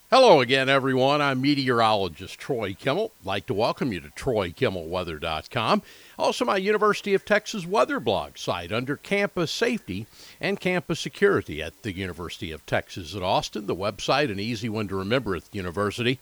Hello again, everyone. I'm meteorologist Troy Kimmel. I'd like to welcome you to TroyKimmelWeather.com. Also, my University of Texas weather blog site under campus safety and campus security at the University of Texas at Austin. The website, an easy one to remember at the university,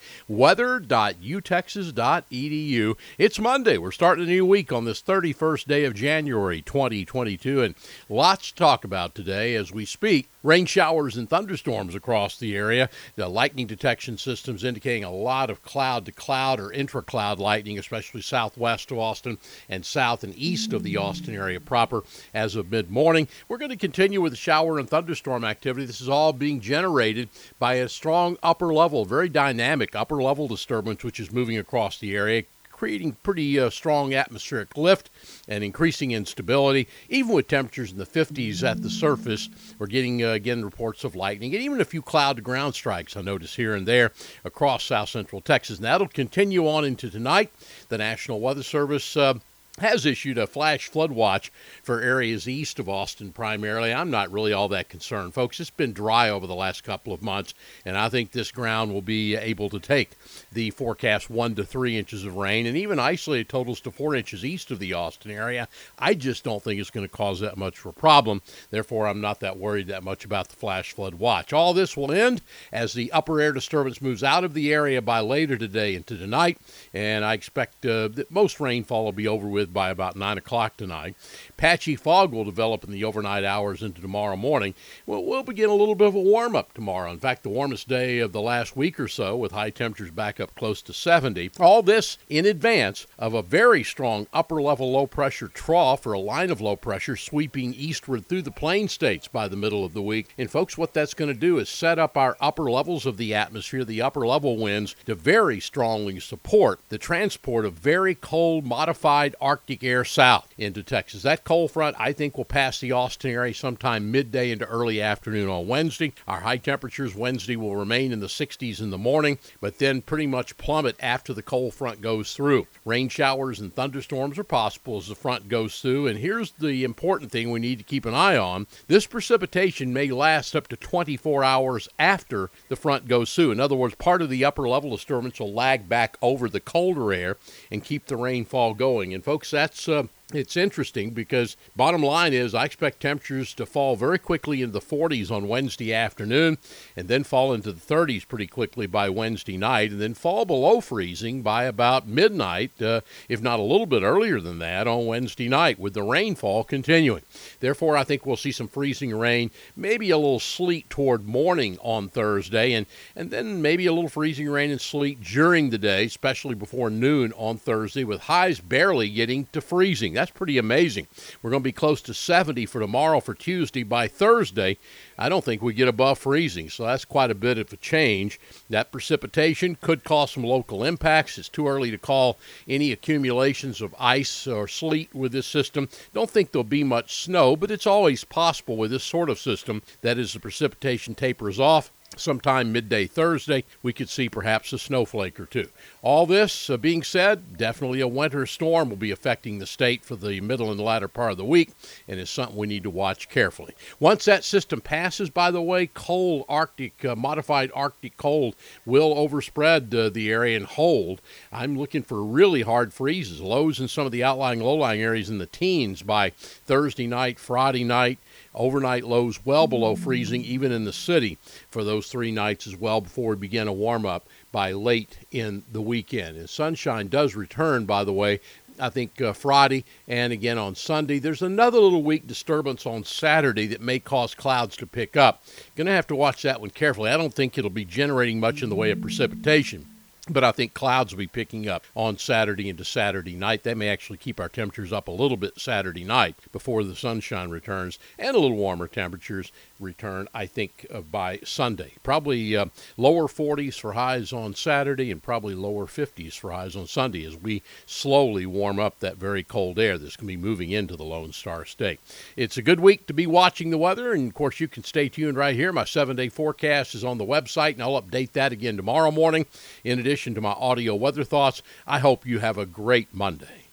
weather.utexas.edu. It's Monday. We're starting a new week on this 31st day of January 2022, and lots to talk about today as we speak. Rain showers and thunderstorms across the area. The lightning detection systems indicating a lot of cloud-to-cloud or intra-cloud lightning, especially southwest of Austin and south and east of the Austin area proper as of mid-morning. We're going to continue with the shower and thunderstorm activity. This is all being generated by a strong upper level, very dynamic upper level disturbance, which is moving across the area, creating pretty strong atmospheric lift and increasing instability. Even with temperatures in the 50s at the surface, we're getting, again, reports of lightning and even a few cloud-to-ground strikes, I notice, here and there across south central Texas. And that'll continue on into tonight. The National Weather Service has issued a flash flood watch for areas east of Austin primarily. I'm not really all that concerned, folks. It's been dry over the last couple of months, and I think this ground will be able to take the forecast 1 to 3 inches of rain and even isolated totals to 4 inches east of the Austin area. I just don't think it's going to cause that much of a problem. Therefore, I'm not that worried that much about the flash flood watch. All this will end as the upper air disturbance moves out of the area by later today into tonight, and I expect that most rainfall will be over with by about 9 o'clock tonight. Patchy fog will develop in the overnight hours into tomorrow morning. We'll begin a little bit of a warm-up tomorrow. In fact, the warmest day of the last week or so, with high temperatures back up close to 70. All this in advance of a very strong upper-level low-pressure trough or a line of low pressure sweeping eastward through the plain states by the middle of the week. And folks, what that's going to do is set up our upper levels of the atmosphere, the upper-level winds, to very strongly support the transport of very cold, modified Arctic air south into Texas. That cold front, I think, will pass the Austin area sometime midday into early afternoon on Wednesday. Our high temperatures Wednesday will remain in the 60s in the morning, but then pretty much plummet after the cold front goes through. Rain showers and thunderstorms are possible as the front goes through, and here's the important thing we need to keep an eye on. This precipitation may last up to 24 hours after the front goes through. In other words, part of the upper level disturbance will lag back over the colder air and keep the rainfall going. And folks, it's interesting because bottom line is I expect temperatures to fall very quickly into the 40s on Wednesday afternoon and then fall into the 30s pretty quickly by Wednesday night and then fall below freezing by about midnight, if not a little bit earlier than that, on Wednesday night with the rainfall continuing. Therefore, I think we'll see some freezing rain, maybe a little sleet toward morning on Thursday, and then maybe a little freezing rain and sleet during the day, especially before noon on Thursday, with highs barely getting to freezing. That's pretty amazing. We're going to be close to 70 for tomorrow for Tuesday. By Thursday, I don't think we get above freezing, so that's quite a bit of a change. That precipitation could cause some local impacts. It's too early to call any accumulations of ice or sleet with this system. Don't think there'll be much snow, but it's always possible with this sort of system that as the precipitation tapers off, sometime midday Thursday, we could see perhaps a snowflake or two. All this being said, definitely a winter storm will be affecting the state for the middle and latter part of the week, and is something we need to watch carefully. Once that system passes, by the way, cold Arctic, modified Arctic cold will overspread the area and hold. I'm looking for really hard freezes, lows in some of the outlying, low-lying areas in the teens by Thursday night, Friday night. Overnight lows well below freezing, even in the city, for those 3 nights as well before we begin a warm-up by late in the weekend. And sunshine does return, by the way, I think Friday and again on Sunday. There's another little weak disturbance on Saturday that may cause clouds to pick up. Going to have to watch that one carefully. I don't think it'll be generating much in the way of precipitation, but I think clouds will be picking up on Saturday into Saturday night. They may actually keep our temperatures up a little bit Saturday night before the sunshine returns, and a little warmer temperatures return, I think, by Sunday. Probably lower 40s for highs on Saturday and probably lower 50s for highs on Sunday as we slowly warm up that very cold air that's going to be moving into the Lone Star State. It's a good week to be watching the weather, and, of course, you can stay tuned right here. My 7-day forecast is on the website, and I'll update that again tomorrow morning. In addition to my audio weather thoughts, I hope you have a great Monday.